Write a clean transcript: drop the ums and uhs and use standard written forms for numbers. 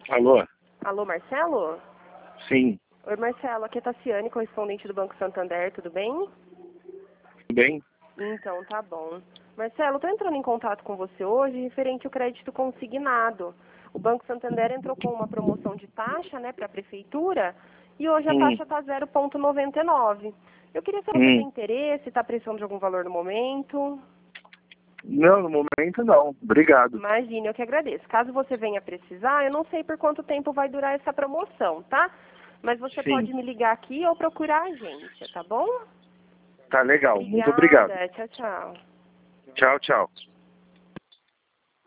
Alô? Alô, Marcelo? Sim. Oi, Marcelo. Aqui é Tassiane, correspondente do Banco Santander. Tudo bem? Tudo bem? Então, tá bom. Marcelo, estou entrando em contato com você hoje referente ao crédito consignado. O Banco Santander entrou com uma promoção de taxa, né, para a prefeitura, e hoje a taxa está 0,99. Eu queria saber se você tem interesse, está precisando de algum valor no momento. Não, no momento não. Obrigado. Imagine, eu que agradeço. Caso você venha precisar, eu não sei por quanto tempo vai durar essa promoção, tá? Mas você Sim. pode me ligar aqui ou procurar a agência, tá bom? Tá legal. Obrigada. Muito obrigado. Tchau, tchau. Tchau, tchau.